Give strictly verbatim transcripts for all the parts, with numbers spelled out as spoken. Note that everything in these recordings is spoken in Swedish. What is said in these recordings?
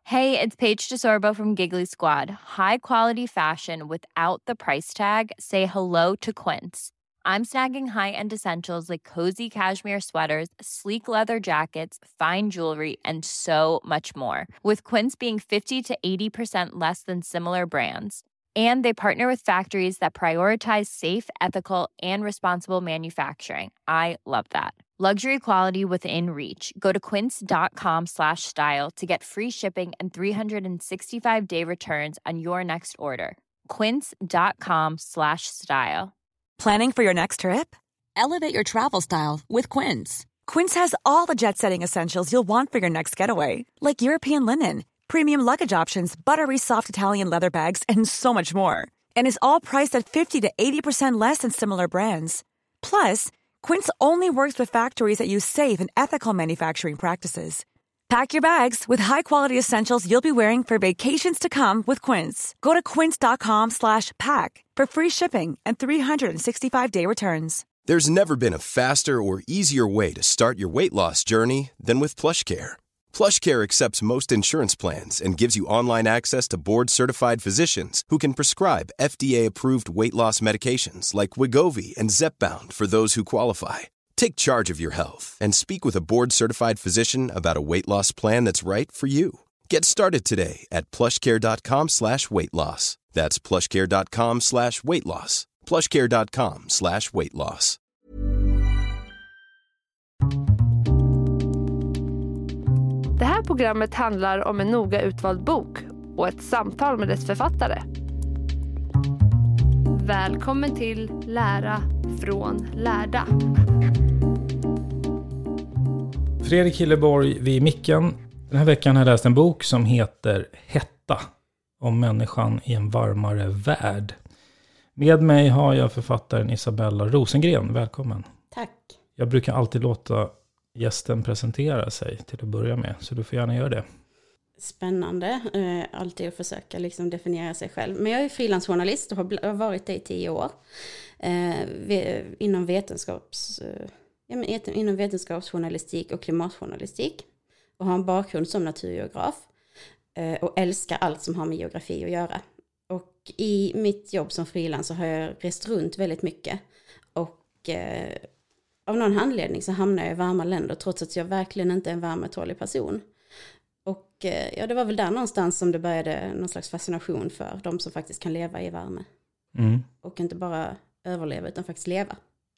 Hey, it's Paige DeSorbo from Giggly Squad. High quality fashion without the price tag. Say hello to Quince. I'm snagging high-end essentials like cozy cashmere sweaters, sleek leather jackets, fine jewelry, and so much more. With Quince being fifty to eighty percent less than similar brands. And they partner with factories that prioritize safe, ethical, and responsible manufacturing. I love that. Luxury quality within reach. Go to quince.com slash style to get free shipping and three sixty-five day returns on your next order. Quince.com slash style. Planning for your next trip? Elevate your travel style with Quince. Quince has all the jet-setting essentials you'll want for your next getaway, like European linen, premium luggage options, buttery soft Italian leather bags, and so much more. And is all priced at fifty to eighty percent less than similar brands. Plus, Quince only works with factories that use safe and ethical manufacturing practices. Pack your bags with high-quality essentials you'll be wearing for vacations to come with Quince. Go to quince.com slash pack for free shipping and three sixty-five day returns. There's never been a faster or easier way to start your weight loss journey than with PlushCare. PlushCare accepts most insurance plans and gives you online access to board-certified physicians who can prescribe F D A-approved weight loss medications like Wegovy and Zepbound for those who qualify. Take charge of your health and speak with a board-certified physician about a weight loss plan that's right for you. Get started today at plushcare.com slash weight loss. That's plushcare.com slash weight loss. plushcare.com slash weight loss. Det här programmet handlar om en noga utvald bok och ett samtal med dess författare. Välkommen till Lära från lärda. Fredrik Hilleborg vid micken. Den här veckan har jag läst en bok som heter Hetta. Om människan i en varmare värld. Med mig har jag författaren Isabella Rosengren. Välkommen. Tack. Jag brukar alltid låta gästen presentera sig till att börja med. Så du får gärna göra det. Spännande. Eh, alltid att försöka liksom definiera sig själv. Men jag är frilansjournalist och har varit det i tio år. Eh, inom vetenskaps... Eh, Ja, men inom vetenskapsjournalistik och klimatjournalistik och har en bakgrund som naturgeograf eh, och älskar allt som har med geografi att göra. Och i mitt jobb som frilans så har jag rest runt väldigt mycket och eh, av någon anledning så hamnar jag i varma länder trots att jag verkligen inte är en värmetålig person. Och eh, ja, det var väl där någonstans som det började någon slags fascination för de som faktiskt kan leva i värme. Mm. Och inte bara överleva utan faktiskt leva.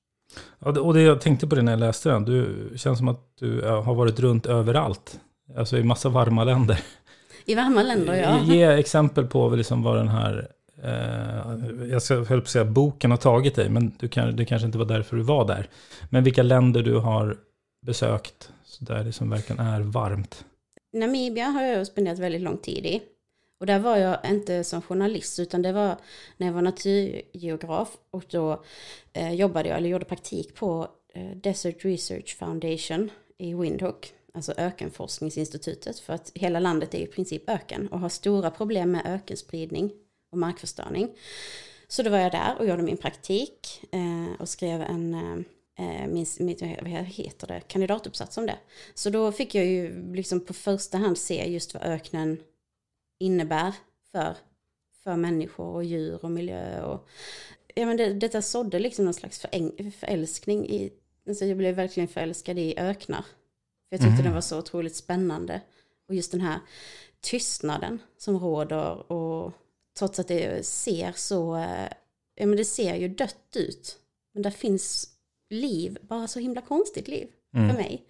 Ja, och det jag tänkte på det när jag läste den, du känns som att du har varit runt överallt, alltså i massa varma länder. I varma länder, ja. Ge exempel på liksom vad den här, eh, jag ska höll på att säga boken har tagit dig, men du kan, det kanske inte var därför du var där. Men vilka länder du har besökt så där det som verkligen är varmt? Namibia har jag spenderat väldigt lång tid i. Och där var jag inte som journalist utan det var när jag var naturgeograf och då eh, jobbade jag eller gjorde praktik på eh, Desert Research Foundation i Windhoek, alltså ökenforskningsinstitutet, för att hela landet är i princip öken och har stora problem med ökenspridning och markförstöring. Så då var jag där och gjorde min praktik eh, och skrev en eh, min, min, vad heter det, kandidatuppsats om det. Så då fick jag ju liksom på första hand se just vad öknen innebär för, för människor och djur och miljö. Och, ja, men det, detta sådde liksom någon slags föräng, förälskning i, alltså jag blev verkligen förälskad i öknar. För jag tyckte mm. den var så otroligt spännande. Och just den här tystnaden som råder och trots att det ser så, ja men det ser ju dött ut. Men där finns liv, bara så himla konstigt liv mm. för mig.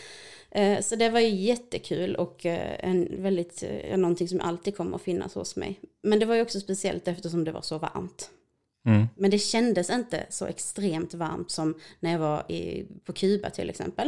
Så det var ju jättekul och en väldigt, någonting som alltid kommer att finnas hos mig. Men det var ju också speciellt eftersom det var så varmt. Mm. Men det kändes inte så extremt varmt som när jag var i, på Kuba till exempel.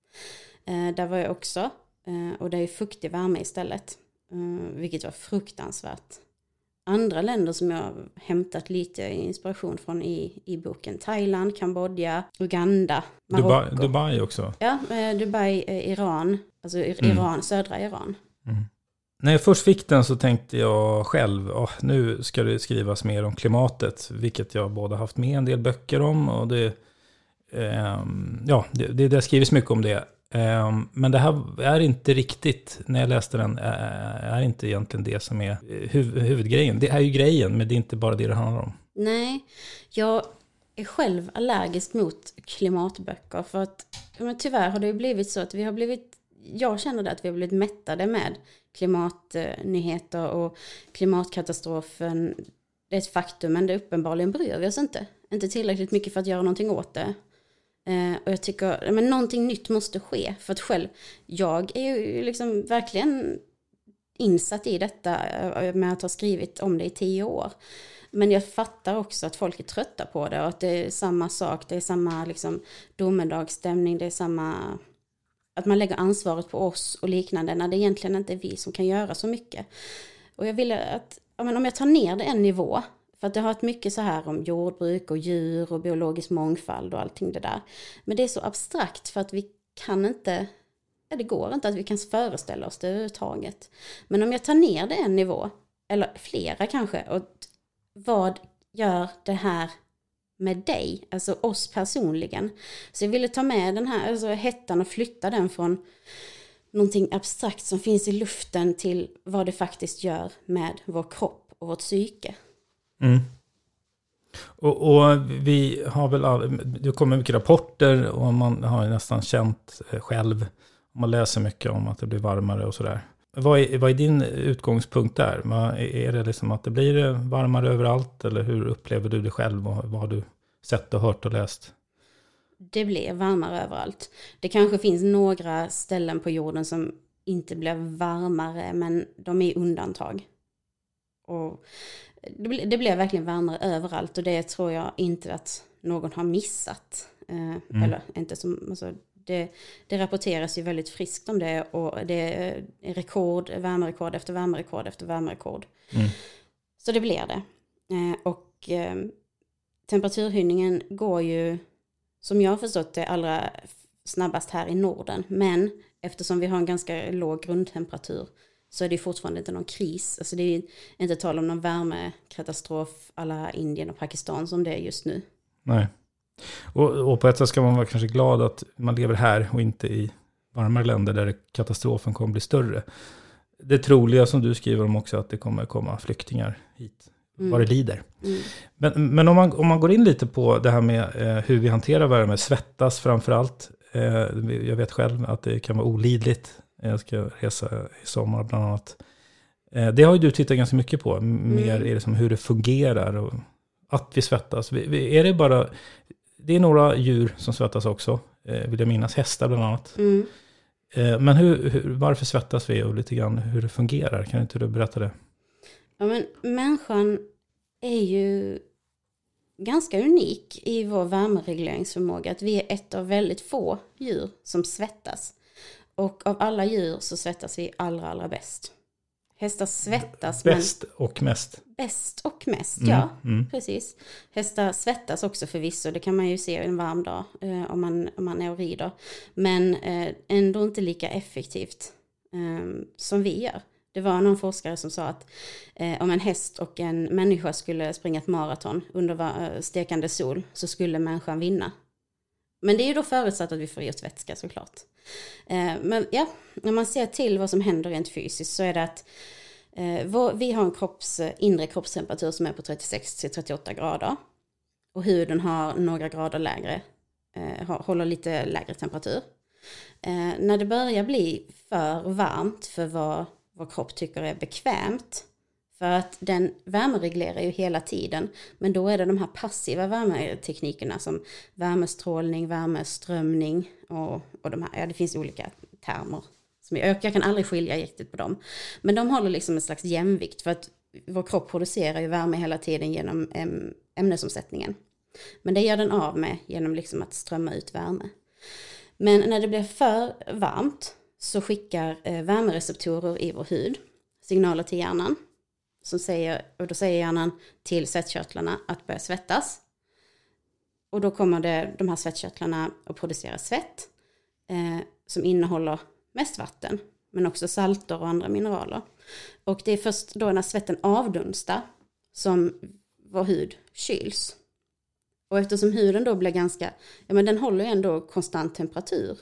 Där var jag också. Och det är fuktig värme istället. Vilket var fruktansvärt. Andra länder som jag har hämtat lite inspiration från i, i boken. Thailand, Kambodja, Uganda, Marocko. Dubai, Dubai också? Ja, Dubai, Iran. Alltså Iran, mm. södra Iran. Mm. När jag först fick den så tänkte jag själv, oh, nu ska det skrivas mer om klimatet. Vilket jag både haft med en del böcker om. Och det, eh, ja, det, det, det skrivs mycket om det. Um, men det här är inte riktigt, när jag läste den, är inte egentligen det som är huv- huvudgrejen. Det är ju grejen, men det är inte bara det det handlar om. Nej, jag är själv allergisk mot klimatböcker. För att men tyvärr har det ju blivit så att vi har blivit, jag känner det att vi har blivit mättade med klimatnyheter och klimatkatastrofen. Det är ett faktum, men det uppenbarligen bryr vi oss inte. Inte tillräckligt mycket för att göra någonting åt det. Eh, och jag tycker, men någonting nytt måste ske. För att själv, jag är ju liksom verkligen insatt i detta med att ha skrivit om det i tio år. Men jag fattar också att folk är trötta på det och att det är samma sak, det är samma liksom domedagsstämning, det är samma, att man lägger ansvaret på oss och liknande när det egentligen inte är vi som kan göra så mycket. Och jag ville att, ja, men om jag tar ner det en nivå, för att det har varit mycket så här om jordbruk och djur och biologisk mångfald och allting det där. Men det är så abstrakt för att vi kan inte, ja, det går inte att vi kan föreställa oss det överhuvudtaget. Men om jag tar ner det en nivå, eller flera kanske, och vad gör det här med dig, alltså oss personligen. Så jag ville ta med den här alltså hettan och flytta den från någonting abstrakt som finns i luften till vad det faktiskt gör med vår kropp och vårt psyke. Mm. Och, och vi har väl, all, det kommer mycket rapporter och man har nästan känt själv, man läser mycket om att det blir varmare och sådär. Vad är, vad är din utgångspunkt där? Är det liksom att det blir varmare överallt eller hur upplever du det själv och vad har du sett och hört och läst? Det blir varmare överallt. Det kanske finns några ställen på jorden som inte blir varmare, men de är undantag. Och det, blir, det blir verkligen varmare överallt och det tror jag inte att någon har missat. Eh, mm. Eller inte som, alltså, det, det rapporteras ju väldigt friskt om det och det är rekord, värmerekord efter värmerekord efter värmerekord. Mm. Så det blir det. Eh, och eh, temperaturhöjningen går ju, som jag har förstått det, allra snabbast här i Norden. Men eftersom vi har en ganska låg grundtemperatur så är det fortfarande inte någon kris. Alltså det är inte tal om någon värmekatastrof alla Indien och Pakistan som det är just nu. Nej. Och, och på ett sätt ska man vara kanske glad att man lever här och inte i varmare länder där katastrofen kommer bli större. Det troliga som du skriver om också att det kommer komma flyktingar hit. Mm. Vad det lider. Mm. Men, men om, man, om man går in lite på det här med eh, hur vi hanterar värme, svettas framförallt. Eh, jag vet själv att det kan vara olidligt. Jag ska resa i sommar bland annat. Eh, det har ju du tittat ganska mycket på. Mer mm. är det som hur det fungerar och att vi svettas. Vi, vi, är det bara... Det är några djur som svettas också. Eh, vill jag minnas. Hästar bland annat. Mm. Eh, men hur, hur, varför svettas vi och lite grann hur det fungerar? Kan inte du berätta det? Ja, men människan är ju ganska unik i vår värmeregleringsförmåga. Att vi är ett av väldigt få djur som svettas. Och av alla djur så svettas vi allra, allra bäst. Hästar svettas. Bäst men... och mest. Bäst och mest, mm, ja. Mm. Precis. Hästar svettas också förvisso. Det kan man ju se en varm dag eh, om, man, om man är och rider. Men eh, ändå inte lika effektivt eh, som vi gör. Det var någon forskare som sa att eh, om en häst och en människa skulle springa ett maraton under uh, stekande sol så skulle människan vinna. Men det är ju då förutsatt att vi får i oss vätska såklart. Eh, men ja, när man ser till vad som händer rent fysiskt så är det att eh, vår, vi har en kropps, inre kroppstemperatur som är på trettiosex till trettioåtta grader. Och huden har några grader lägre, eh, håller lite lägre temperatur. Eh, när det börjar bli för varmt för vad vår kropp tycker är bekvämt. För att den värmereglerar ju hela tiden. Men då är det de här passiva värmeteknikerna som värmestrålning, värmeströmning och, och de här. Ja, det finns olika termer. Som jag, jag kan aldrig skilja riktigt på dem. Men de håller liksom en slags jämvikt för att vår kropp producerar ju värme hela tiden genom äm, ämnesomsättningen. Men det gör den av med genom liksom att strömma ut värme. Men när det blir för varmt så skickar eh, värmereceptorer i vår hud signaler till hjärnan. Som säger, och då säger hjärnan till svettkörtlarna att börja svettas. Och då kommer det, de här svettkörtlarna att producera svett eh, som innehåller mest vatten. Men också salter och andra mineraler. Och det är först då när svetten avdunstar som vår hud kyls. Och eftersom huden då blir ganska, ja men den håller ju ändå konstant temperatur.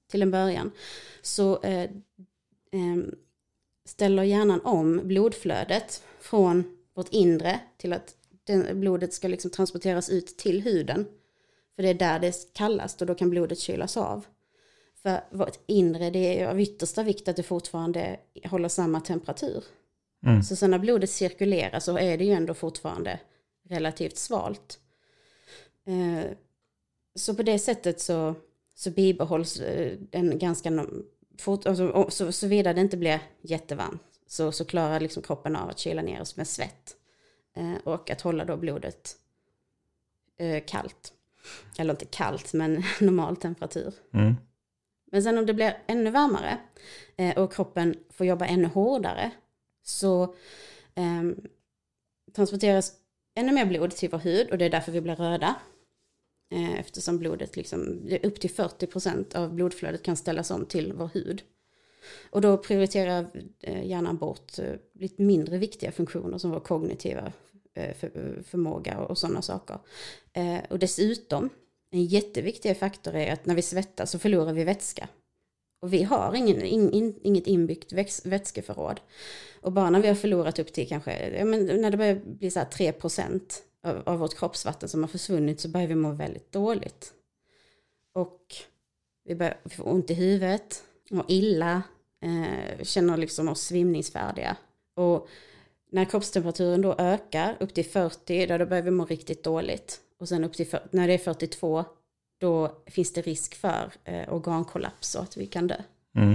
till en början så eh, eh, ställer hjärnan om blodflödet från vårt inre till att den, blodet ska liksom transporteras ut till huden. För det är där det är kallast och då kan blodet kylas av. För vårt inre, det är av yttersta vikt att det fortfarande håller samma temperatur. Mm. Så sen när blodet cirkulerar så är det ju ändå fortfarande relativt svalt. Eh, så på det sättet så, så bibehålls en ganska... Fort, alltså, så, så vidare det inte blir jättevarmt så, så klarar liksom kroppen av att kyla ner oss med svett. Eh, och att hålla då blodet eh, kallt. Eller inte kallt, men normal temperatur. Mm. Men sen om det blir ännu varmare eh, och kroppen får jobba ännu hårdare så eh, transporteras ännu mer blod till vår hud och det är därför vi blir röda. Eh, eftersom blodet liksom, upp till fyrtio procent av blodflödet kan ställas om till vår hud. Och då prioriterar eh, hjärnan bort eh, lite mindre viktiga funktioner som vår kognitiva eh, för, förmåga och, och sådana saker. Eh, och dessutom, en jätteviktig faktor är att när vi svettas så förlorar vi vätska. Och vi har ingen, in, in, inget inbyggt väx, vätskeförråd. Och bara när vi har förlorat upp till kanske, ja, men när det börjar bli så här tre procent av, av vårt kroppsvatten som har försvunnit så börjar vi må väldigt dåligt. Och vi börjar få ont i huvudet, må illa, eh, känner liksom oss svimningsfärdiga. Och när kroppstemperaturen då ökar upp till fyrtio, då, då börjar vi må riktigt dåligt. Och sen upp till fyrtio, när det är fyrtiotvå, då finns det risk för eh, organkollaps och att vi kan dö. Mm.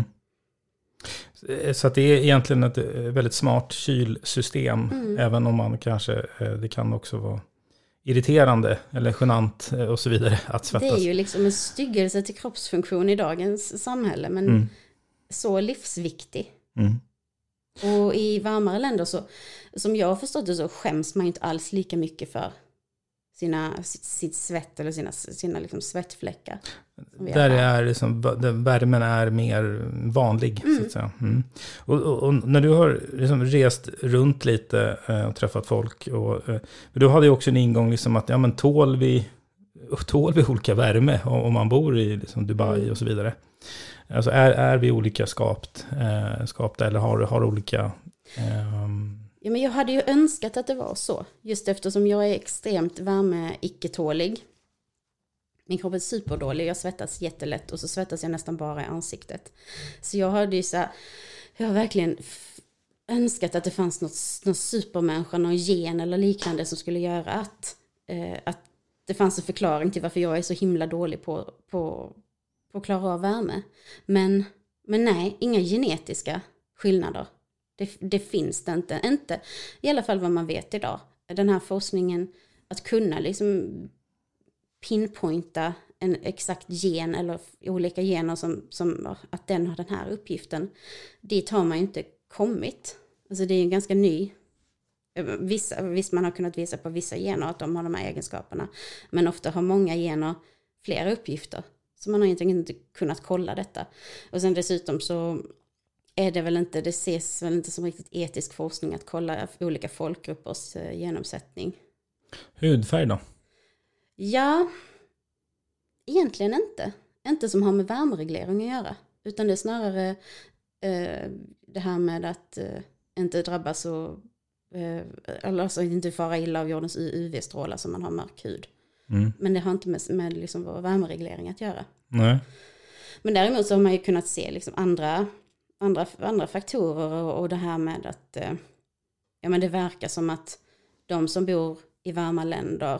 Så att det är egentligen ett väldigt smart kylsystem, mm. även om man kanske, det kan också vara irriterande eller genant och så vidare att svettas. Det är ju liksom en styggelse till kroppsfunktion i dagens samhälle, men mm. så livsviktig. Mm. Och i varmare länder så, som jag har förstått det, så skäms man inte alls lika mycket för sina, sitt, sitt svett eller sina, sina liksom svettfläckar. Där är liksom, värmen är mer vanlig, mm. så att säga. Mm. Och, och, och när du har liksom rest runt lite eh, och träffat folk, och, eh, du hade ju också en ingång liksom att ja, men tål, vi, tål vi olika värme om man bor i liksom Dubai mm. och så vidare. Alltså är, är vi olika skapt, eh, skapta eller har, har olika... Eh, Ja, men jag hade ju önskat att det var så. Just eftersom jag är extremt värme-icke-tålig. Min kropp är superdålig. Jag svettas jättelätt och så svettas jag nästan bara i ansiktet. Så jag hade ju så här, jag har verkligen f- önskat att det fanns något, någon supermänniska, någon gen eller liknande som skulle göra att, eh, att det fanns en förklaring till varför jag är så himla dålig på, på, på att klara av värme. Men, men nej, inga genetiska skillnader. Det, det finns det inte. inte. I alla fall vad man vet idag. Den här forskningen, att kunna liksom pinpointa en exakt gen eller olika gener som, som att den har den här uppgiften. Dit har man ju inte kommit. Alltså det är en ganska ny. Vissa, visst man har kunnat visa på vissa gener att de har de här egenskaperna. Men ofta har många gener flera uppgifter. Så man har egentligen inte kunnat kolla detta. Och sen dessutom så är det väl inte, det ses väl inte som riktigt etisk forskning att kolla olika folkgruppers eh, genomsättning. Hudfärg då? Ja, egentligen inte. Inte som har med värmereglering att göra. Utan det är snarare eh, det här med att eh, inte drabbas och eh, eller alltså inte fara illa av jordens U V-strålar som man har mörk hud. Mm. Men det har inte med, med liksom vår värmereglering att göra. Nej. Men däremot så har man ju kunnat se liksom andra Andra, andra faktorer och, och det här med att eh, ja, men det verkar som att de som bor i varma länder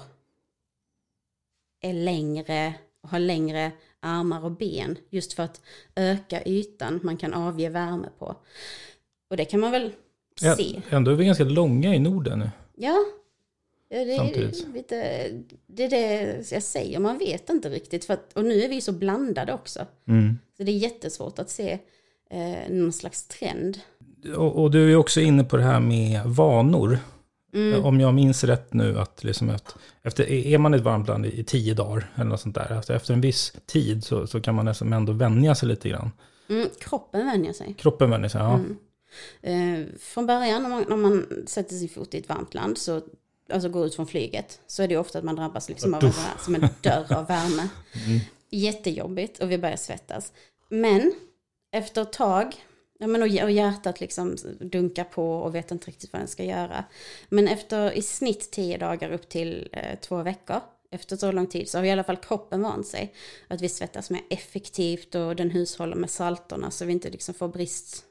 är längre och har längre armar och ben just för att öka ytan man kan avge värme på. Och det kan man väl ja, se. Ändå är vi ganska långa i Norden nu. Ja, det är, lite, det är det jag säger. Man vet inte riktigt. För att, och nu är vi så blandade också. Mm. Så det är jättesvårt att se Eh, någon slags trend. Och, och du är också inne på det här med vanor. Mm. Om jag minns rätt nu att, liksom att efter, är man ett varmt land i, i tio dagar eller något sånt där, alltså efter en viss tid så, så kan man nästan ändå vänja sig lite grann. Mm, kroppen vänjer sig. Kroppen vänjer sig, ja. Mm. Eh, från början när man, när man sätter sin fot i ett varmt land, så, alltså går ut från flyget, så är det ofta att man drabbas liksom av en, som en dörr av värme. Mm. Jättejobbigt och vi börjar svettas. Men efter ett tag, ja, men och hjärtat liksom dunkar på och vet inte riktigt vad den ska göra. Men efter i snitt tio dagar upp till eh, två veckor, efter så lång tid, så har i alla fall kroppen vant sig att vi svettas mer effektivt och den hushåller med salterna så vi inte liksom får brist,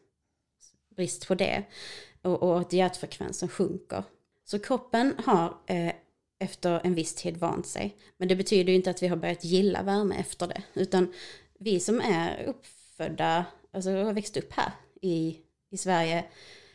brist på det. Och, och att hjärtfrekvensen sjunker. Så kroppen har eh, efter en viss tid vant sig. Men det betyder ju inte att vi har börjat gilla värme efter det. Utan vi som är uppfödda, alltså har växt upp här i, i Sverige,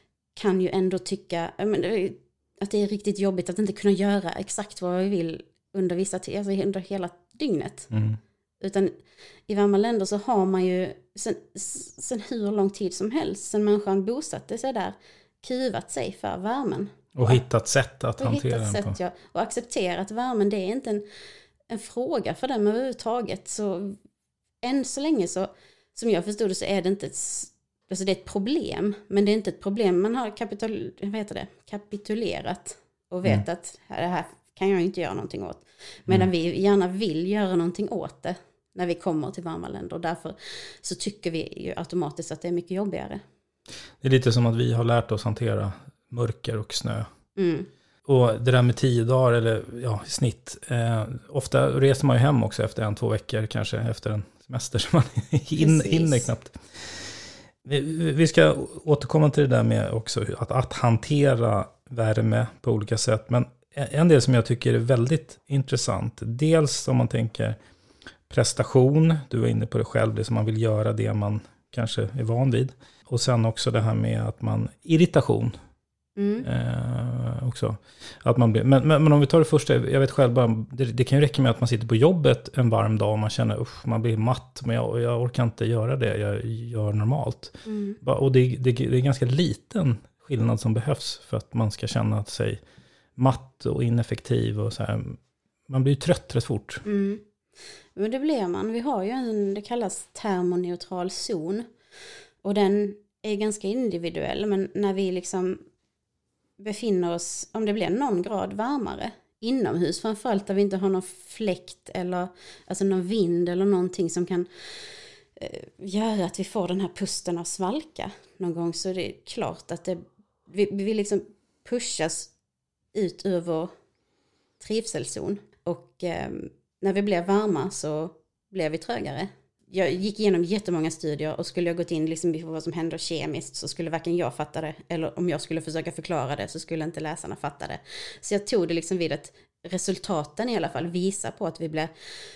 kan ju ändå tycka men, att det är riktigt jobbigt att inte kunna göra exakt vad vi vill under vissa tider, alltså under hela dygnet. Mm. Utan i varma länder så har man ju sen, sen hur lång tid som helst, sen människan bosatte sig där, kuvat sig för värmen. Och hittat sätt att hantera den på. Ja, och accepterat värmen, det är inte en, en fråga för dem överhuvudtaget. Så än så länge så, som jag förstod det, så är det inte ett, alltså det är ett problem. Men det är inte ett problem, man har kapitul, vad heter det, kapitulerat och vet mm. att det här kan jag inte göra någonting åt. Medan mm. vi gärna vill göra någonting åt det när vi kommer till varma länder. Och därför så tycker vi ju automatiskt att det är mycket jobbigare. Det är lite som att vi har lärt oss hantera mörker och snö. Mm. Och det där med tio dagar eller ja, i snitt. Eh, ofta reser man ju hem också efter en, två veckor kanske efter en semester som man hin, hinner knappt. Vi, vi ska återkomma till det där med också att, att hantera värme på olika sätt. Men en del som jag tycker är väldigt intressant. Dels om man tänker prestation. Du var inne på det själv. Det som man vill göra, det man kanske är van vid. Och sen också det här med att man irritation. Mm. Eh, också. Att man blir, men, men, men om vi tar det första, jag vet själv bara, det, det kan ju räcka med att man sitter på jobbet en varm dag och man känner usch, man blir matt, men jag, jag orkar inte göra det jag gör normalt. Mm. Och det, det, det är en ganska liten skillnad som behövs för att man ska känna sig matt och ineffektiv och så här. Man blir ju trött rätt fort. Mm. Men det blir man. Vi har ju en, det kallas termoneutral zon. Och den är ganska individuell, men när vi liksom befinner oss, om det blir någon grad varmare inomhus, framförallt där vi inte har någon fläkt eller alltså någon vind eller någonting som kan eh, göra att vi får den här pusten av svalka någon gång, så det är klart att det, vi, vi liksom pushas ut ur vår trivselzon. Och eh, när vi blir varma så blir vi trögare. Jag gick igenom jättemånga studier och skulle jag gått in liksom på vad som händer kemiskt så skulle varken jag fatta det, eller om jag skulle försöka förklara det så skulle inte läsarna fatta det. Så jag tog det liksom vid att resultaten i alla fall visar på att vi blir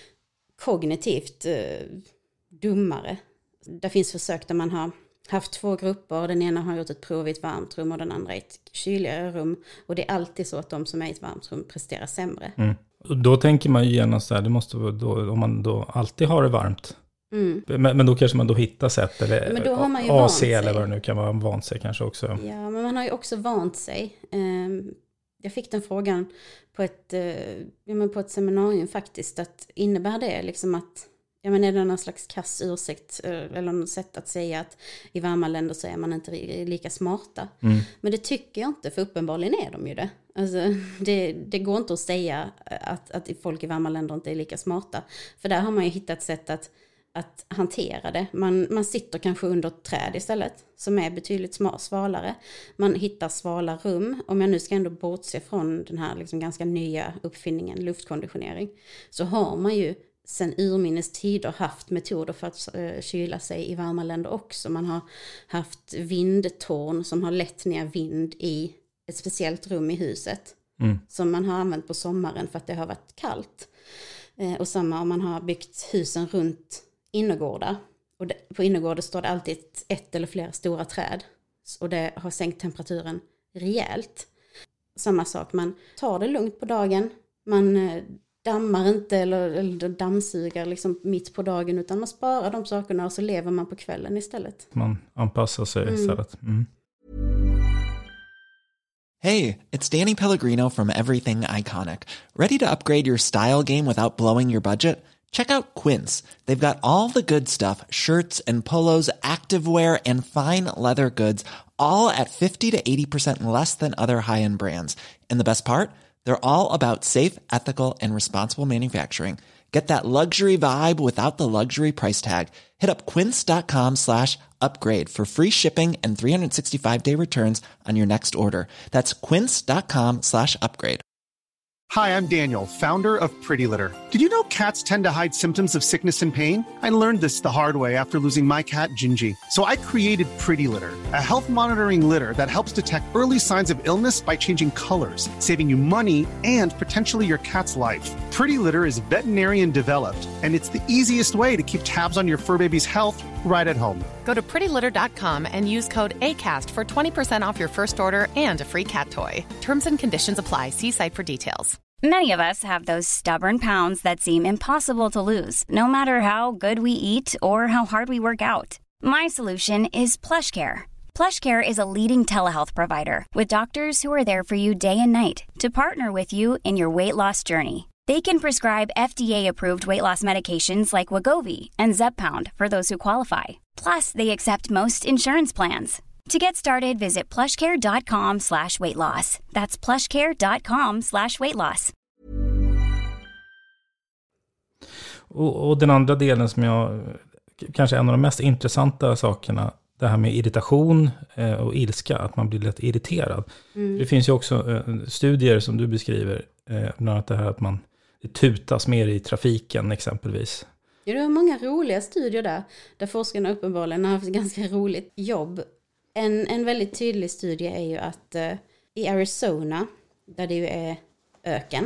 kognitivt eh, dummare. Det finns försök där man har haft två grupper, den ena har gjort ett prov i ett varmt rum och den andra i ett kyligare rum, och det är alltid så att de som är i ett varmt rum presterar sämre. Mm. Då tänker man ju gärna så här, det måste vara då, om man då alltid har det varmt. Mm. Men, men då kanske man då hittar sätt eller men då har man ju A C eller vad det nu kan vara, vant sig kanske också. Ja, men man har ju också vant sig. Jag fick den frågan på ett, ja, men på ett seminarium faktiskt, att innebär det liksom att, ja, men är det någon slags kass ursäkt eller något sätt att säga att i varma länder så är man inte lika smarta. Mm. Men det tycker jag inte, för uppenbarligen är de ju det. Alltså, det, det går inte att säga att, att folk i varma länder inte är lika smarta. För där har man ju hittat sätt att, att hantera det. Man, man sitter kanske under ett träd istället som är betydligt svalare. Man hittar svala rum. Om jag nu ska ändå bortse från den här liksom ganska nya uppfinningen luftkonditionering, så har man ju sen urminnes tider haft metoder för att uh, kyla sig i varma länder också. Man har haft vindtorn som har lett ner vind i ett speciellt rum i huset. Mm. Som man har använt på sommaren för att det har varit kallt. Eh, och samma om man har byggt husen runt innergårdar. Och det, på innergårdar står det alltid ett, ett eller flera stora träd. Och det har sänkt temperaturen rejält. Samma sak, man tar det lugnt på dagen. Man eh, dammar inte eller, eller dammsuger liksom mitt på dagen, utan man sparar de sakerna och så lever man på kvällen istället. Man anpassar sig mm. istället. Mm. Hey, it's Danny Pellegrino from Everything Iconic. Ready to upgrade your style game without blowing your budget? Check out Quince. They've got all the good stuff, shirts and polos, activewear and fine leather goods, all at fifty to eighty percent less than other high-end brands. And the best part? They're all about safe, ethical, and responsible manufacturing. Get that luxury vibe without the luxury price tag. Hit up quince.com slash upgrade for free shipping and three sixty-five day returns on your next order. That's quince.com slash upgrade. Hi, I'm Daniel, founder of Pretty Litter. Did you know cats tend to hide symptoms of sickness and pain? I learned this the hard way after losing my cat, Gingy. So I created Pretty Litter, a health monitoring litter that helps detect early signs of illness by changing colors, saving you money and potentially your cat's life. Pretty Litter is veterinarian developed, and it's the easiest way to keep tabs on your fur baby's health right at home. Go to pretty litter dot com and use code ACAST for twenty percent off your first order and a free cat toy. Terms and conditions apply. See site for details. Many of us have those stubborn pounds that seem impossible to lose, no matter how good we eat or how hard we work out. My solution is PlushCare. PlushCare is a leading telehealth provider with doctors who are there for you day and night to partner with you in your weight loss journey. They can prescribe F D A-approved weight loss medications like Wegovy and Zepbound for those who qualify. Plus, they accept most insurance plans. To get started, visit plushcare.com slash weight loss. That's plushcare.com slash weight loss. Och, och den andra delen som jag, kanske en av de mest intressanta sakerna, det här med irritation eh, och ilska, att man blir lätt irriterad. Mm. Det finns ju också eh, studier som du beskriver, eh, bland annat det här att man det tutas mer i trafiken exempelvis. Ja, det är många roliga studier där, där forskarna uppenbarligen har haft ett ganska roligt jobb. En, en väldigt tydlig studie är ju att eh, i Arizona, där det ju är öken,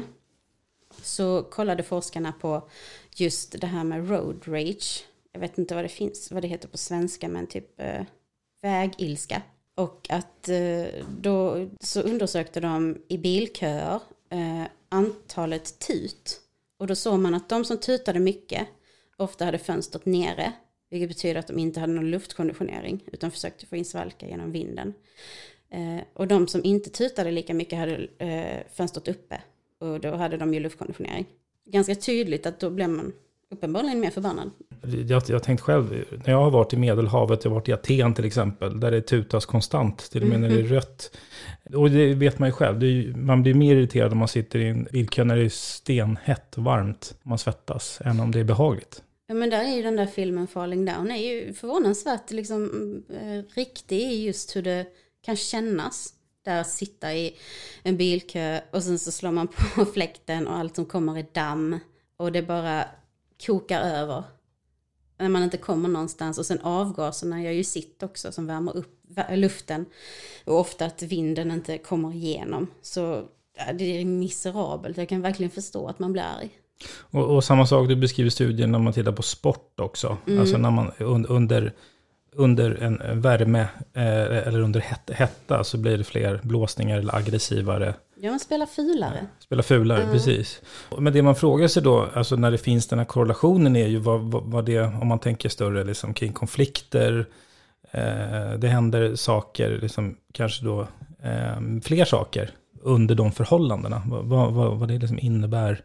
så kollade forskarna på just det här med road rage. Jag vet inte vad det finns, vad det heter på svenska, men typ eh, vägilska. Och att eh, då så undersökte de i bilköer eh, antalet tut. Och då såg man att de som tutade mycket ofta hade fönstret nere. Vilket betyder att de inte hade någon luftkonditionering utan försökte få in svalka genom vinden. Eh, och de som inte tutade lika mycket hade eh, fönstret uppe. Och då hade de ju luftkonditionering. Ganska tydligt att då blev man uppenbarligen mer förbannad. Jag, jag tänkt själv, när jag har varit i Medelhavet, jag har varit i Aten till exempel, där det tutas konstant, till och med mm. när det är rött. Och det vet man ju själv, det är ju, man blir mer irriterad om man sitter i en bilkö när det är stenhett och varmt, man svettas, än om det är behagligt. Ja, men där är ju den där filmen Falling Down är ju förvånansvärt liksom, eh, riktig i just hur det kan kännas. Där att sitta i en bilkö och sen så slår man på fläkten och allt som kommer är damm. Och det bara kokar över när man inte kommer någonstans. Och sen avgaserna gör ju sitt också som värmer upp luften. Och ofta att vinden inte kommer igenom. Så ja, det är miserabelt. Jag kan verkligen förstå att man blir arg. Och, och samma sak, du beskriver studien när man tittar på sport också. Mm. Alltså när man under, under en värme eh, eller under het, hetta så blir det fler blåsningar eller aggressivare. Ja, man spelar fulare. Spelar fulare, mm. precis. Men det man frågar sig då, alltså när det finns den här korrelationen är ju vad, vad, vad det, om man tänker större liksom, kring konflikter, eh, det händer saker, liksom, kanske då eh, fler saker under de förhållandena. Vad, vad, vad det liksom innebär.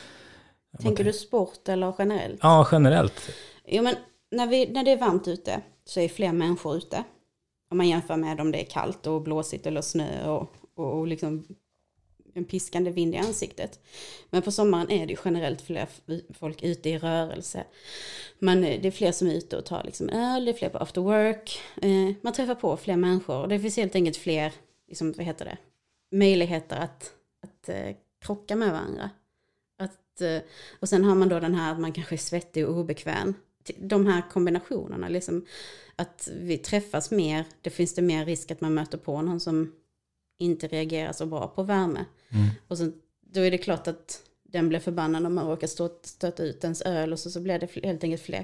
Tänker du sport eller generellt? Ja, generellt. Jo, men när, vi, när det är varmt ute så är fler människor ute. Om man jämför med om det är kallt och blåsigt eller snö och, och, och liksom en piskande vind i ansiktet. Men på sommaren är det ju generellt fler folk ute i rörelse. Man, det är fler som är ute och tar liksom öl, det är fler på after work. Eh, man träffar på fler människor och det finns helt enkelt fler liksom, vad heter det, möjligheter att, att eh, krocka med varandra. Att, eh, och sen har man då den här att man kanske är svettig och obekväm. De här kombinationerna, liksom, att vi träffas mer, det finns det mer risk att man möter på någon som inte reagerar så bra på värme. Mm. Och så, då är det klart att den blir förbannad om man råkar stå, stöta ut ens öl och så, så blir det helt enkelt fler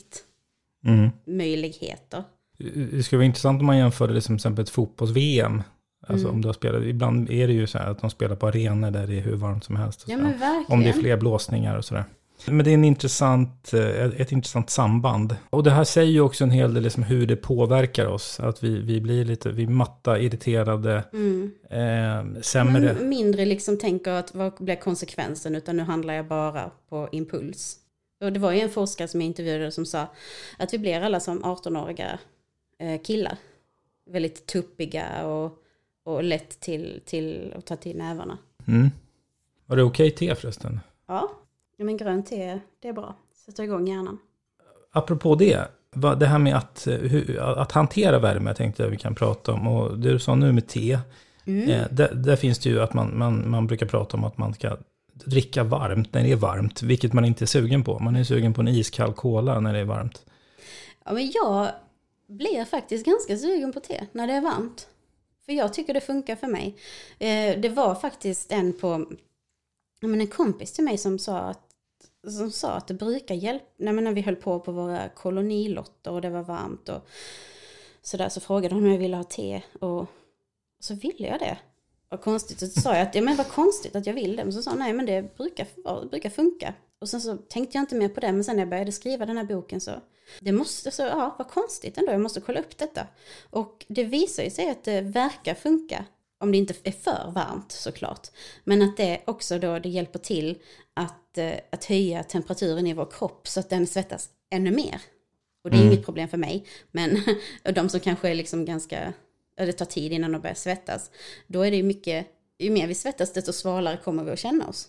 konfliktmöjligheter. Mm. Det skulle vara intressant om man jämför det som exempel ett fotbolls-V M. Alltså mm. om du har spelat, ibland är det ju så här att de spelar på arenor där det är hur varmt som helst. Ja, men verkligen. Om det är fler blåsningar och sådär. Men det är en intressant, ett intressant samband. Och det här säger ju också en hel del liksom hur det påverkar oss. Att vi, vi blir lite, vi matta, irriterade, mm. eh, sämre. Men mindre liksom tänker att vad blir konsekvensen, utan nu handlar jag bara på impuls. Och det var ju en forskare som jag intervjuade som sa att vi blir alla som arton-åriga eh, killar. Väldigt tuppiga och, och lätt till, till att ta till nävarna. Mm. Var det okej te förresten? Ja. Ja, men grönt te, det är bra. Sätta igång hjärnan. Apropå det, det här med att, att hantera värme tänkte jag vi kan prata om. Och det du sa nu med te, mm. eh, där, där finns det ju att man, man, man brukar prata om att man ska dricka varmt när det är varmt. Vilket man inte är sugen på. Man är sugen på en iskall cola när det är varmt. Ja, men jag blir faktiskt ganska sugen på te när det är varmt. För jag tycker det funkar för mig. Eh, det var faktiskt en på... Men en kompis till mig som sa att, som sa att det brukar hjälpa. Nej, men när vi höll på på våra kolonilotter och det var varmt och så där, så frågade hon om jag ville ha te och så ville jag det. Och konstigt, så sa jag att ja, men vad konstigt att jag vill det. Men så sa hon, nej men det brukar, det brukar funka. Och sen så tänkte jag inte mer på det, men sen när jag började skriva den här boken så det måste, så ja, vad konstigt ändå, jag måste kolla upp detta. Och det visar ju sig att det verkar funka. Om det inte är för varmt såklart. Men att det också då det hjälper till att, att höja temperaturen i vår kropp så att den svettas ännu mer. Och det är mm. inget problem för mig. Men de som kanske är liksom ganska, det tar tid innan de börjar svettas. Då är det ju mycket, ju mer vi svettas desto svalare kommer vi att känna oss.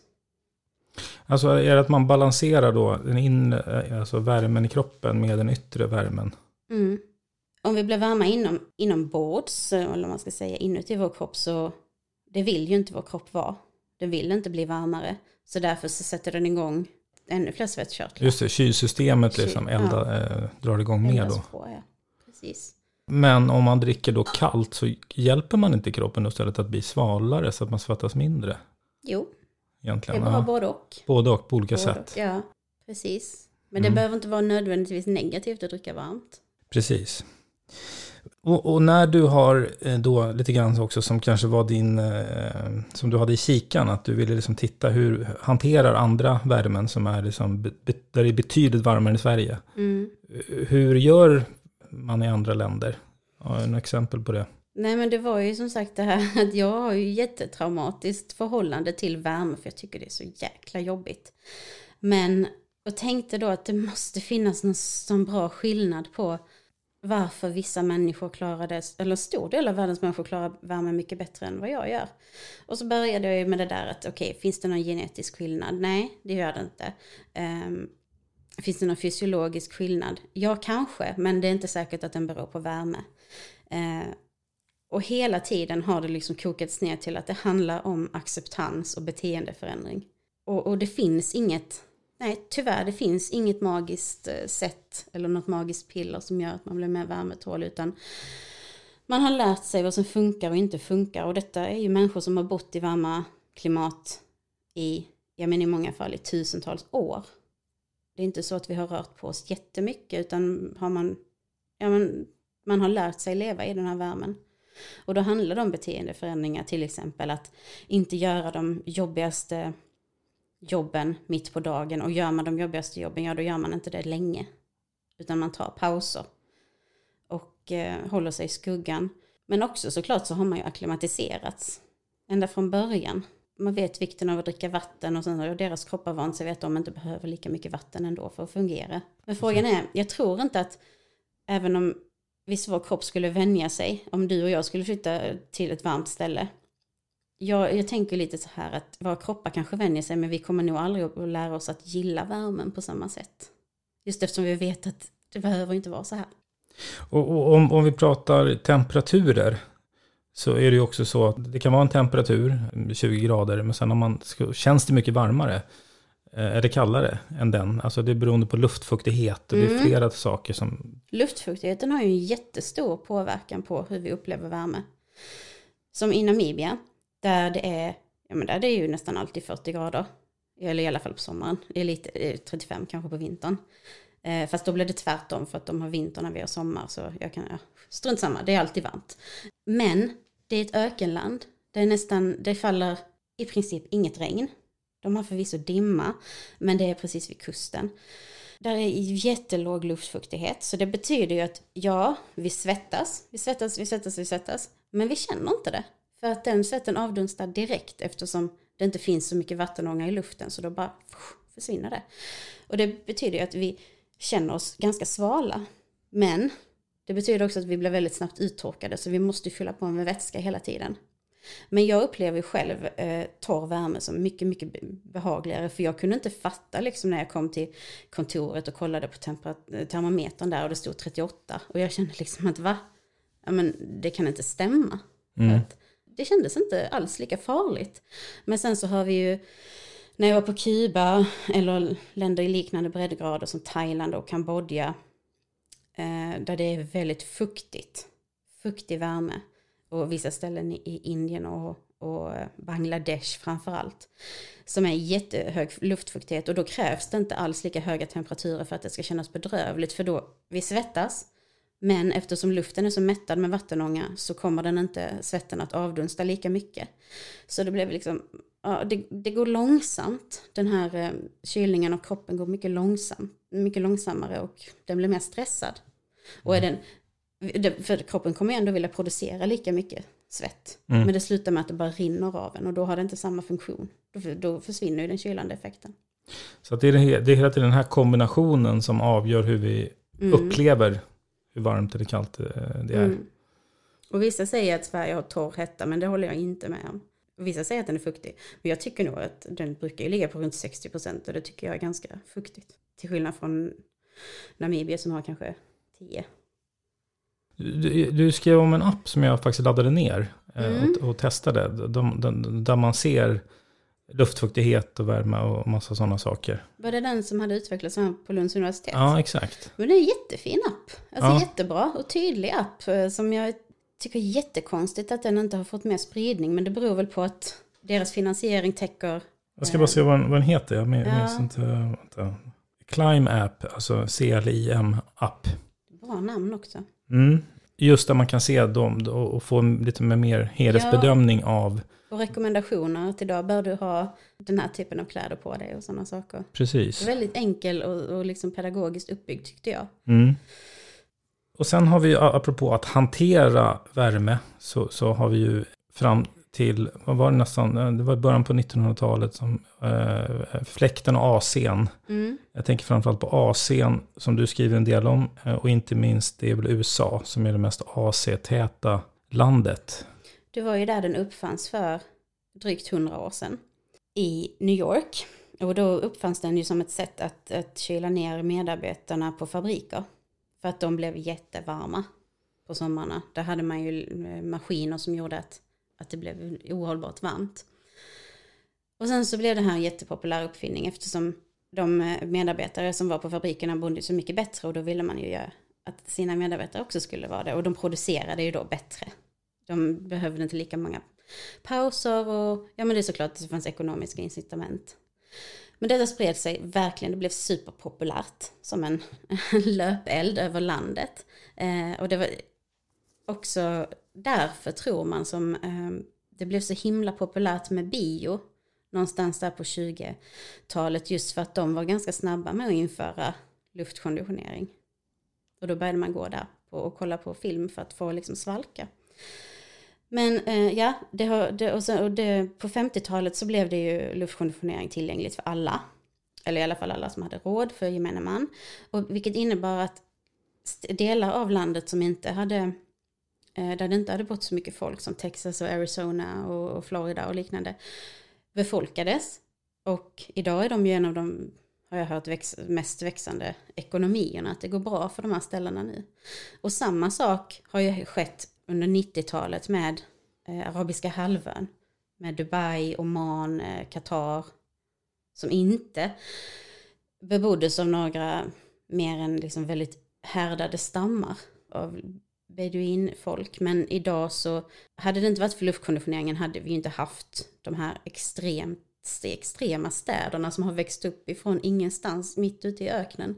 Alltså är det att man balanserar då den inre, alltså värmen i kroppen med den yttre värmen? Mm. Om vi blir varma inom, inombords, eller man ska säga inuti vår kropp, så det vill ju inte vår kropp vara. Den vill inte bli varmare. Så därför så sätter den igång ännu fler svettkörtlar. Just det, kylsystemet liksom elda, ja. äh, drar igång mer då. På, ja. Precis. Men om man dricker då kallt så hjälper man inte kroppen istället att bli svalare så att man svettas mindre? Jo, egentligen. det är bara ja. både och. Både och på olika både sätt. Och. Ja, precis. Men det mm. behöver behöver inte vara nödvändigtvis negativt att dricka varmt. Precis. Och, och när du har då lite grann också som kanske var din, eh, som du hade i kikan, att du ville liksom titta hur hanterar andra värmen som är liksom, be, där det är betydligt varmare i Sverige. Mm. Hur gör man i andra länder? Har du några exempel på det? Nej, men det var ju som sagt det här att jag har ju jättetraumatiskt förhållande till värme, för jag tycker det är så jäkla jobbigt. Men jag tänkte då att det måste finnas någon sån bra skillnad på varför vissa människor klarar det, eller stor del av världens människor klarar värme mycket bättre än vad jag gör. Och så började jag ju med det där att okej, okay, finns det någon genetisk skillnad? Nej, det gör det inte. Um, finns det någon fysiologisk skillnad? Ja, kanske, men det är inte säkert att den beror på värme. Uh, och hela tiden har det liksom kokats ner till att det handlar om acceptans och beteendeförändring. Och, och det finns inget... Nej, tyvärr, det finns inget magiskt sätt eller något magiskt piller som gör att man blir mer värmetålig, utan man har lärt sig vad som funkar och inte funkar. Och detta är ju människor som har bott i varma klimat i, jag menar i många fall i tusentals år. Det är inte så att vi har rört på oss jättemycket, utan har man, ja, man, man har lärt sig leva i den här värmen. Och då handlar det om beteendeförändringar, till exempel att inte göra de jobbigaste jobben mitt på dagen, och gör man de jobbigaste jobben, ja då gör man inte det länge, utan man tar pauser och eh, håller sig i skuggan. Men också såklart så har man ju akklimatiserats ända från början. Man vet vikten av att dricka vatten, och sen har deras kroppar vant sig vid att de inte behöver lika mycket vatten ändå för att fungera. Men frågan är, jag tror inte att även om viss vår kropp skulle vänja sig, om du och jag skulle flytta till ett varmt ställe, Jag, jag tänker lite så här att våra kroppar kanske vänjer sig, men vi kommer nog aldrig att lära oss att gilla värmen på samma sätt. Just eftersom vi vet att det behöver inte vara så här. Och, och om, om vi pratar temperaturer, så är det ju också så att det kan vara en temperatur, tjugo grader, men sen om man känns det mycket varmare, är det kallare än den. Alltså det är beroende på luftfuktighet, och det är mm. flera saker som... Luftfuktigheten har ju en jättestor påverkan på hur vi upplever värme. Som i Namibia, där det är, ja men där det är ju nästan alltid fyrtio grader. Eller i alla fall på sommaren. Det är lite det är trettiofem kanske på vintern. Eh, fast då blir det tvärtom, för att de har vinter när vi har sommar. Så jag kan, ja, strunt samma, det är alltid varmt. Men det är ett ökenland. Det är nästan, det faller i princip inget regn. De har förvisso dimma, men det är precis vid kusten. Där är jättelåg luftfuktighet. Så det betyder ju att ja, vi svettas. Vi svettas, vi svettas, vi svettas. Men vi känner inte det. För att den svetten avdunstar direkt, eftersom det inte finns så mycket vattenånga i luften. Så då bara försvinner det. Och det betyder ju att vi känner oss ganska svala. Men det betyder också att vi blir väldigt snabbt uttorkade. Så vi måste fylla på med vätska hela tiden. Men jag upplever själv eh, torr värme som mycket, mycket behagligare. För jag kunde inte fatta liksom när jag kom till kontoret och kollade på temper- termometern där och det stod trettioåtta. Och jag kände liksom att va? Ja, men det kan inte stämma. Mm. Att det kändes inte alls lika farligt. Men sen så har vi ju, när jag var på Kuba eller länder i liknande breddgrader som Thailand och Kambodja, eh, där det är väldigt fuktigt. Fuktig värme. Och vissa ställen i Indien och, och Bangladesh framförallt. Som är jättehög luftfuktighet. Och då krävs det inte alls lika höga temperaturer för att det ska kännas bedrövligt. För då, vi svettas. Men eftersom luften är så mättad med vattenånga så kommer den inte, svetten att avdunsta lika mycket. Så det blev liksom, ja, det, det går långsamt. Den här eh, kylningen av kroppen går mycket långsamt, mycket långsammare och den blir mer stressad. Och är den, för kroppen kommer ändå vilja producera lika mycket svett. Mm. Men det slutar med att det bara rinner av en och då har det inte samma funktion. Då, då försvinner ju den kylande effekten. Så att det, är, det är hela tiden den här kombinationen som avgör hur vi mm. upplever hur varmt eller kallt det är. Mm. Och vissa säger att Sverige har torr hetta, men det håller jag inte med om. Och vissa säger att den är fuktig. Men jag tycker nog att den brukar ligga på runt sextio procent och det tycker jag är ganska fuktigt. Till skillnad från Namibia som har kanske tio. Du, du skrev om en app som jag faktiskt laddade ner mm. och, och testade. De, de, där man ser luftfuktighet och värme och massa sådana saker. Var det den som hade utvecklats på Lunds universitet? Ja, exakt. Men det är en jättefin app. Alltså ja. jättebra och tydlig app som jag tycker är jättekonstigt att den inte har fått mer spridning. Men det beror väl på att deras finansiering täcker... Jag ska bara se vad den, vad den heter. Jag minns ja. inte. Vänta. Climb App, alltså C L I M-app. Bra namn också. Mm. Just där man kan se dem och få lite mer helhetsbedömning ja. av... Och rekommendationer att idag bör du ha den här typen av kläder på dig och sådana saker. Precis. Det är väldigt enkel och, och liksom pedagogiskt uppbyggd tyckte jag. Mm. Och sen har vi, apropå att hantera värme, så, så har vi ju fram till, vad var det nästan, det var början på nittonhundratalet som äh, fläkten och A C:n. Mm. Jag tänker framförallt på A C:n som du skriver en del om och inte minst det är väl U S A som är det mest A C-täta landet. Det var ju där den uppfanns för drygt hundra år sedan i New York. Och då uppfanns den ju som ett sätt att, att kyla ner medarbetarna på fabriker. För att de blev jättevarma på sommarna. Där hade man ju maskiner som gjorde att, att det blev ohållbart varmt. Och sen så blev det här en jättepopulär uppfinning eftersom de medarbetare som var på fabrikerna bodde så mycket bättre. Och då ville man ju göra att sina medarbetare också skulle vara det. Och de producerade ju då bättre. De behövde inte lika många pauser och ja men det är såklart att det fanns ekonomiska incitament. Men detta spred sig verkligen, det blev superpopulärt som en löpeld över landet. Eh, och det var också därför tror man som eh, det blev så himla populärt med bio någonstans där på tjugotalet just för att de var ganska snabba med att införa luftkonditionering. Och då började man gå där på och kolla på film för att få liksom svalka. Men eh, ja, det har, det, och så, och det, på femtiotalet så blev det ju luftkonditionering tillgängligt för alla. Eller i alla fall alla som hade råd för gemene man. Och vilket innebar att delar av landet som inte hade, eh, där det inte hade bott så mycket folk som Texas och Arizona och, och Florida och liknande befolkades. Och idag är de ju en av de, har jag hört, väx, mest växande ekonomierna. Att det går bra för de här ställena nu. Och samma sak har ju skett under nittiotalet med eh, Arabiska halvön. Med Dubai, Oman, eh, Qatar. Som inte beboddes av några mer än liksom väldigt härdade stammar av beduinfolk. Men idag så hade det inte varit för luftkonditioneringen hade vi inte haft de här extremt, extrema städerna som har växt upp ifrån ingenstans mitt ute i öknen.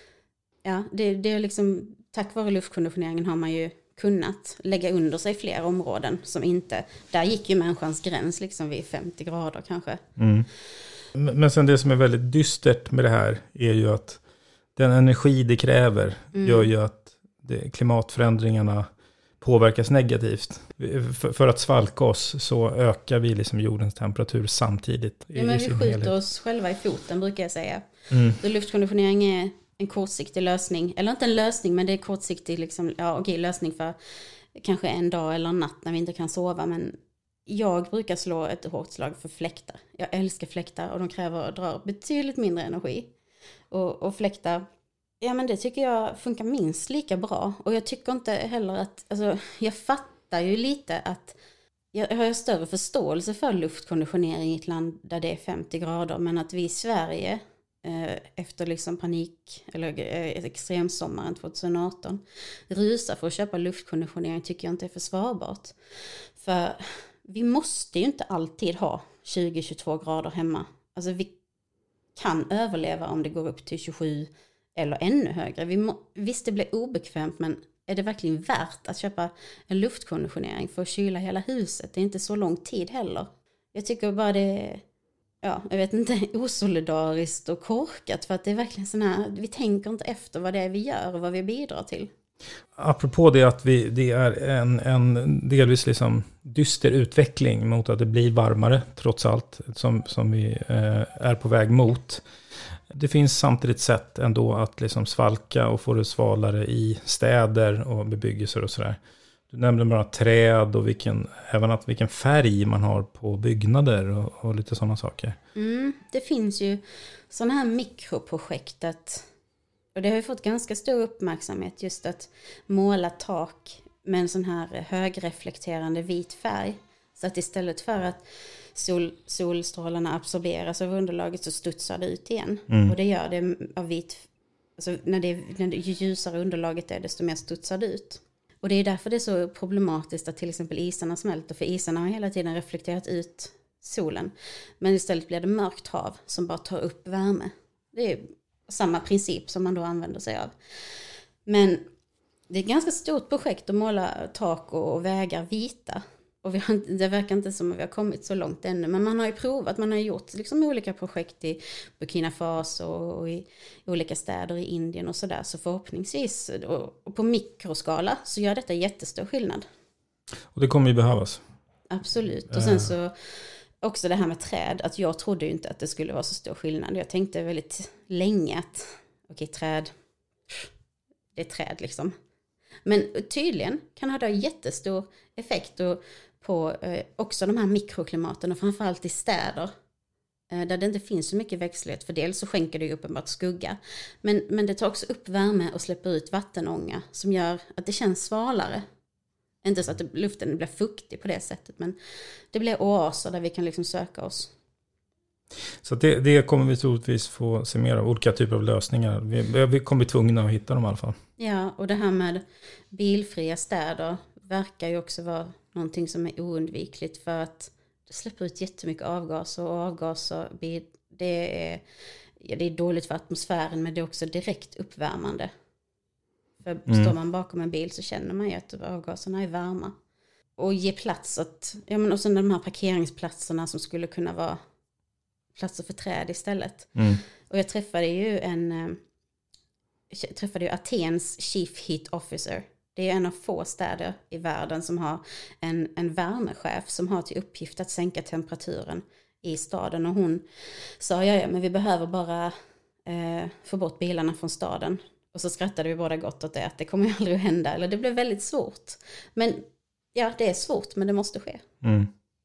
Ja, det, det är liksom tack vare luftkonditioneringen har man ju kunnat lägga under sig fler områden som inte, där gick ju människans gräns liksom vid femtio grader kanske. Mm. Men sen det som är väldigt dystert med det här är ju att den energi det kräver mm. gör ju att det, klimatförändringarna påverkas negativt. För, för att svalka oss så ökar vi liksom jordens temperatur samtidigt. Ja, men vi skjuter helhet. oss själva i foten brukar jag säga. Mm. Så luftkonditionering är en kortsiktig lösning. Eller inte en lösning, men det är kortsiktig liksom, ja, okej, lösning för kanske en dag eller en natt när vi inte kan sova. Men jag brukar slå ett hårt slag för fläktar. Jag älskar fläktar och de kräver drar betydligt mindre energi. Och, och fläktar, ja men det tycker jag funkar minst lika bra. Och jag tycker inte heller att, alltså jag fattar ju lite att jag har större förståelse för luftkonditionering i ett land där det är femtio grader. Men att vi i Sverige eh, efter liksom panik eller eh, extremsommaren tjugoarton rusar för att köpa luftkonditionering tycker jag inte är försvarbart. För vi måste ju inte alltid ha tjugo till tjugotvå grader hemma. Alltså vi kan överleva om det går upp till tjugosju eller ännu högre. Vi må, visst det blir obekvämt, men är det verkligen värt att köpa en luftkonditionering för att kyla hela huset? Det är inte så lång tid heller. Jag tycker bara det är, ja, jag vet inte, osolidariskt och korkat. För att det är verkligen sån här, vi tänker inte efter vad det är vi gör och vad vi bidrar till. Apropå det att vi, det är en, en delvis liksom dyster utveckling mot att det blir varmare trots allt som, som vi eh, är på väg mot. Det finns samtidigt sätt ändå att liksom svalka och få det svalare i städer och bebyggelser och sådär. Du nämnde bara träd och vilken, även att vilken färg man har på byggnader och, och lite sådana saker. Mm, det finns ju sådana här mikroprojektet. Och det har ju fått ganska stor uppmärksamhet just att måla tak med en sån här högreflekterande vit färg. Så att istället för att sol, solstrålarna absorberas av underlaget så studsar det ut igen. Mm. Och det gör det av vit, alltså när det, när det ju ljusare underlaget är desto mer studsar det ut. Och det är därför det är så problematiskt att till exempel isarna smälter. För isarna har hela tiden reflekterat ut solen. Men istället blir det mörkt hav som bara tar upp värme. Det är samma princip som man då använder sig av. Men det är ett ganska stort projekt att måla tak och vägar vita. Och vi har, det verkar inte som att vi har kommit så långt ännu. Men man har ju provat, man har gjort liksom olika projekt i Burkina Faso och i olika städer i Indien och sådär. Så förhoppningsvis, och på mikroskala så gör detta jättestor skillnad. Och det kommer ju behövas. Absolut. Och sen så också det här med träd. Att jag trodde ju inte att det skulle vara så stor skillnad. Jag tänkte väldigt länge att okej, träd, det är träd liksom. Men tydligen kan ha det jättestor effekt och på eh, också de här mikroklimaten och framförallt i städer eh, där det inte finns så mycket växtlighet. För dels så skänker det ju uppenbart skugga. Men, men det tar också upp värme och släpper ut vattenånga som gör att det känns svalare. Inte så att det, luften blir fuktig på det sättet, men det blir oaser där vi kan liksom söka oss. Så det, det kommer vi troligtvis få se mer av, olika typer av lösningar. Vi, vi kommer bli tvungna att hitta dem i alla fall. Ja, och det här med bilfria städer verkar ju också vara någonting som är oundvikligt för att det släpper ut jättemycket avgaser och avgaser, det är, ja, det är dåligt för atmosfären men det är också direkt uppvärmande. För mm. står man bakom en bil så känner man ju att avgaserna är varma. Och ge plats att, ja men och sen de här parkeringsplatserna som skulle kunna vara platser för träd istället. Mm. Och jag träffade ju en, jag träffade ju Atens Chief Heat Officer. Det är en av få städer i världen som har en, en värmechef som har till uppgift att sänka temperaturen i staden. Och hon sa, ja, ja men vi behöver bara eh, få bort bilarna från staden. Och så skrattade vi båda gott åt det, att det kommer ju aldrig att hända. Eller det blev väldigt svårt. Men ja, det är svårt, men det måste ske. Mm.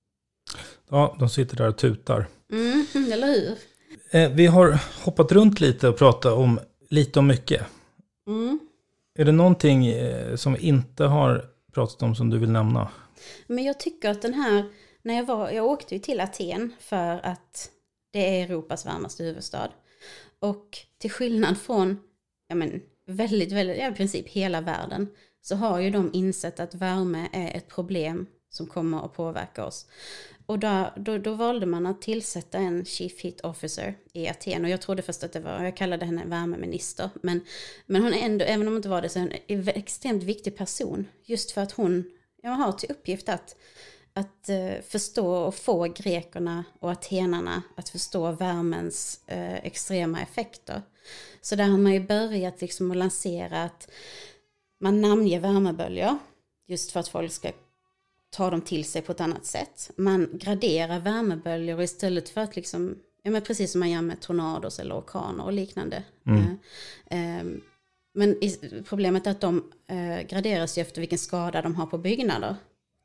Ja, de sitter där och tutar. Mm, eller hur? Eh, vi har hoppat runt lite och pratat om lite om mycket. Mm. Är det någonting eh, som vi inte har pratat om som du vill nämna? Men jag tycker att den här, när jag var, jag åkte ju till Aten för att det är Europas varmaste huvudstad. Och till skillnad från, ja men väldigt, väldigt, ja, i princip hela världen, så har ju de insett att värme är ett problem som kommer att påverka oss. Och då, då, då valde man att tillsätta en Chief Heat Officer i Aten. Och jag trodde först att det var, jag kallade henne värmeminister. Men, men hon är ändå, även om det inte var det, så är hon en extremt viktig person. Just för att hon ja, har till uppgift att, att uh, förstå och få grekerna och atenarna att förstå värmens uh, extrema effekter. Så där har man ju börjat liksom att lansera att man namnger värmeböljor. Just för att folk ska ta dem till sig på ett annat sätt. Man graderar värmeböljor istället för att liksom, ja men precis som man gör med tornados eller orkaner och liknande. Mm. Eh, eh, men i, problemet är att de eh, graderas ju efter vilken skada de har på byggnader.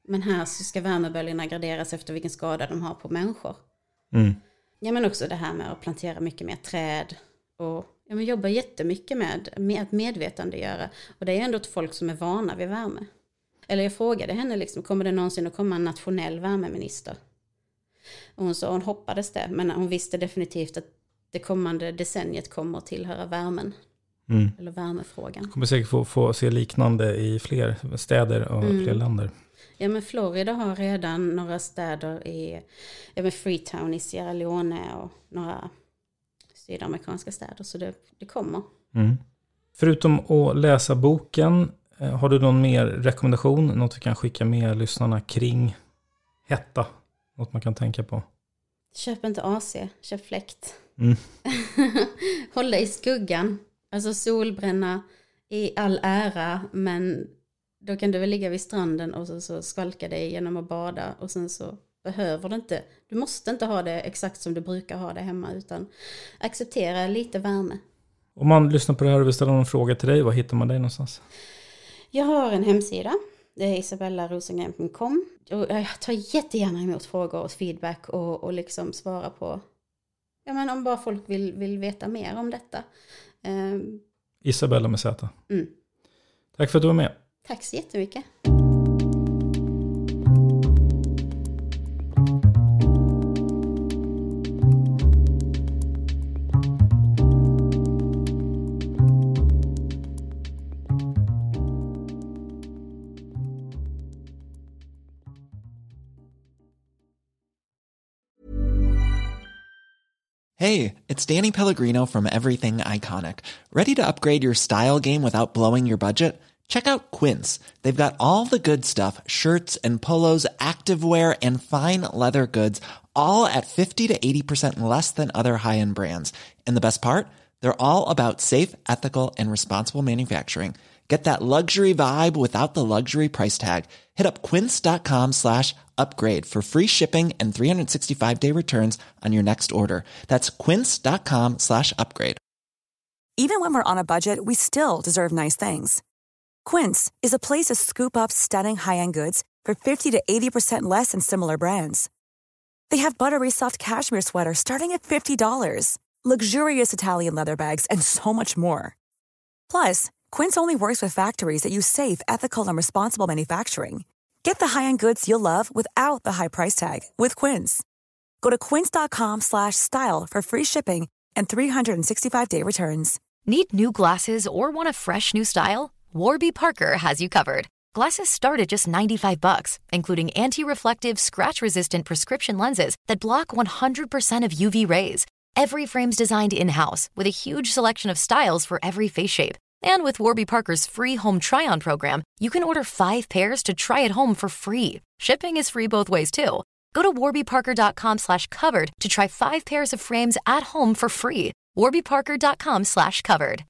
Men här så ska värmeböljorna graderas efter vilken skada de har på människor. Mm. Ja, men också det här med att plantera mycket mer träd. Och ja, men jobba jättemycket med, med att medvetandegöra. Och det är ändå ett folk som är vana vid värme. Eller jag frågade henne, liksom, kommer det någonsin att komma en nationell värmeminister? Och hon sa hon hoppades det. Men hon visste definitivt att det kommande decenniet kommer att tillhöra värmen. Mm. Eller värmefrågan. Kommer säkert få, få se liknande i fler städer och mm. fler länder. Ja, men Florida har redan några städer i ja, men Freetown i Sierra Leone och några sydamerikanska städer. Så det, det kommer. Mm. Förutom att läsa boken, har du någon mer rekommendation? Något vi kan skicka med lyssnarna kring hetta? Något man kan tänka på? Köp inte A C, köp fläkt. Mm. Håll dig i skuggan. Alltså solbränna i all ära, men då kan du väl ligga vid stranden och så, så skvalka dig genom att bada och sen så behöver du inte, du måste inte ha det exakt som du brukar ha det hemma, utan acceptera lite värme. Om man lyssnar på det här och vill ställa någon fråga till dig, var hittar man dig någonstans? Jag har en hemsida, det är isabella rosengren punkt com, och jag tar jättegärna emot frågor och feedback och, och liksom svara på, ja men om bara folk vill, vill veta mer om detta. Um, Isabella med Z. Mm. Tack för att du var med. Tack så jättemycket. Hey, it's Danny Pellegrino from Everything Iconic. Ready to upgrade your style game without blowing your budget? Check out Quince. They've got all the good stuff, shirts and polos, activewear, and fine leather goods, all at fifty to eighty percent less than other high-end brands. And the best part? They're all about safe, ethical, and responsible manufacturing. Get that luxury vibe without the luxury price tag. Hit up quince.com slash upgrade for free shipping and three sixty-five day returns on your next order. That's quince.com slash upgrade. Even when we're on a budget, we still deserve nice things. Quince is a place to scoop up stunning high-end goods for fifty to eighty percent less than similar brands. They have buttery soft cashmere sweaters starting at fifty dollars, luxurious Italian leather bags, and so much more. Plus, Quince only works with factories that use safe, ethical, and responsible manufacturing. Get the high-end goods you'll love without the high price tag with Quince. Go to quince.com slash style for free shipping and three sixty-five day returns. Need new glasses or want a fresh new style? Warby Parker has you covered. Glasses start at just ninety-five bucks, including anti-reflective, scratch-resistant prescription lenses that block one hundred percent of U V rays. Every frame's designed in-house with a huge selection of styles for every face shape. And with Warby Parker's free home try-on program, you can order five pairs to try at home for free. Shipping is free both ways, too. Go to warbyparker.com slash covered to try five pairs of frames at home for free. warbyparker.com slash covered.